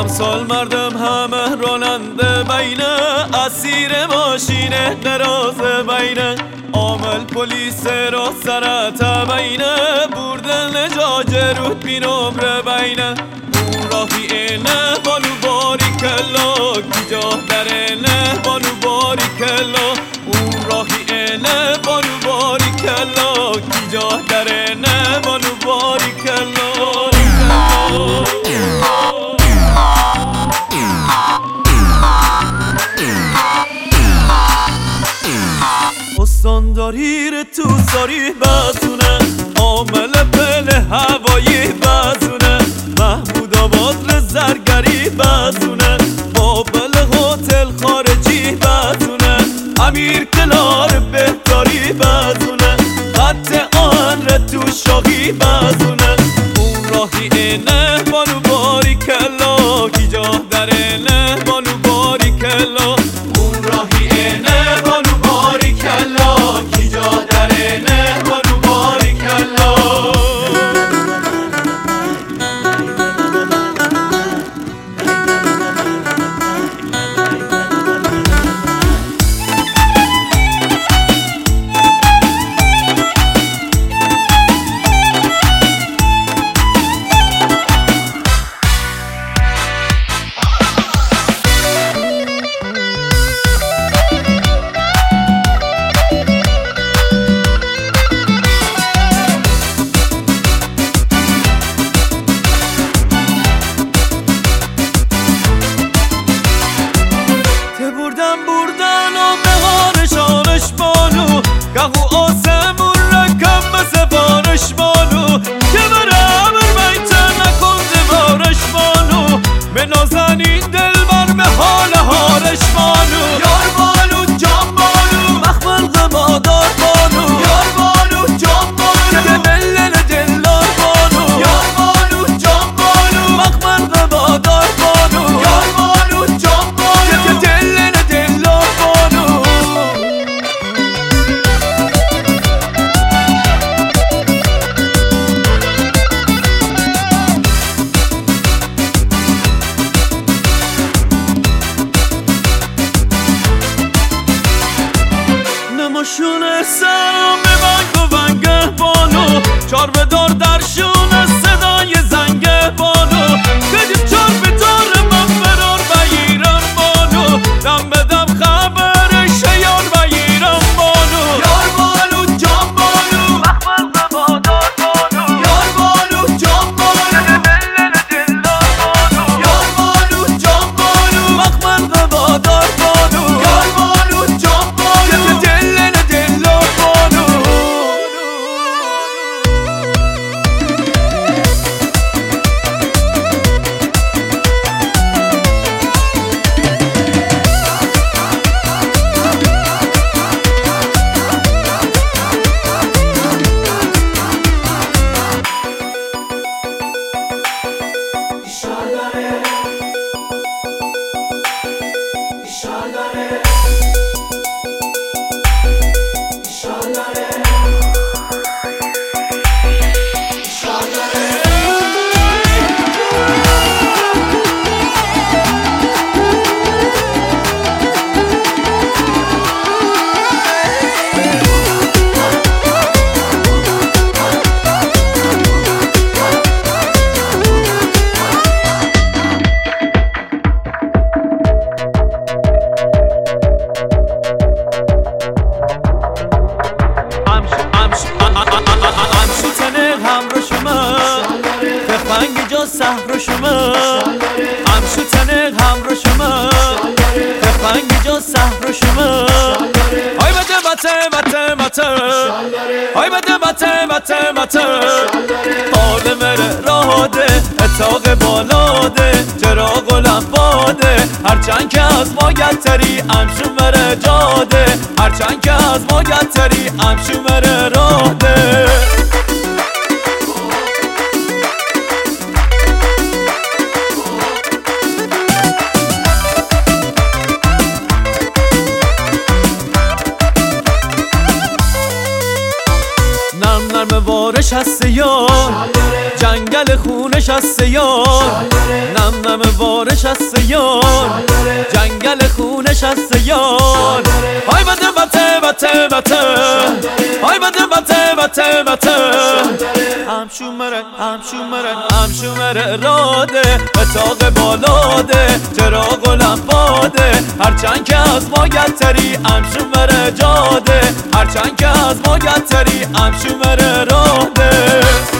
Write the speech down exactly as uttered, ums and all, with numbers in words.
امسال مردم همه راننده بینه، اسیر ماشینه دراز بینه، عامل پلیس را سرت بینه، بردن جاجه رو بی نمره بینه. اون راهی اینه بانو باری کلا، کی جا در اینه بانو باری کلا. اون راهی اینه بانو باری کلا، کی جا در اینه بانو باری کلا. استانداری رو تو ساری بزونه، عامل پل هوایی بزونه، محمود آباد رو زرگری بزونه، بابل هتل خارجی بزونه، امیر کلار بهداری بزونه، خط آهن رو تو شاهی بزونه. اون راهی اینه بانو باری کلا، کی جا در اینه بانو باری کلا. اون راهی اینه بانو باری کلا، کی جا در اینه بانو باری کلا. بردن بردن و مهار شانش بانو، گهو آسمون رکم به سفارش بانو، که بره امر بیتر نکن دوارش بانو، به نازنین دل بر به حال هارش بانو. یار بانو جان بانو مخمل غمادار بانو، یار بانو جان بانو دلل دلار بانو، یار بانو جان بانو مخمل غمادار بانو، یار بانو جان بانو دلل دلار بانو. نماشون سرم به ونگ و ونگه بانو، چار بدار درشون صدای زنگه بانو، بدیم چار بدار من فرار بگیرم بانو، دم بدم خبرش یار بگیرم بانو. یار بانو جان بانو مخمل غمادار بانو، یار بانو جان بانو دلل دلار بانو، یار بانو جان بانو مخمل غمادار بانو، یار بانو جان بانو دلل دلار بانو. سهر شما امشو تنق همراه شما، تفنگ جا سهر شما. آی بده بته بته بته، آی بده بته بته بته، حال مره راده اتاق بالاده، چراغ و لمباده، هرچند که از ما گتری امشو مره جاده، هرچند که از ما گتری امشو مره راده. نرم نرم وارش هسته یار، جنگل خونش از سیار نم نم بارش از سیار جنگل خونش از سیار های بده بته بته بته های بده بته بته بته هم شومره هم شومره هم شومره راده اتاق بالاده چراغ و لمباده هرچند که از ما گتری هم شومره جاده هرچند که از ما گتری هم شومره راده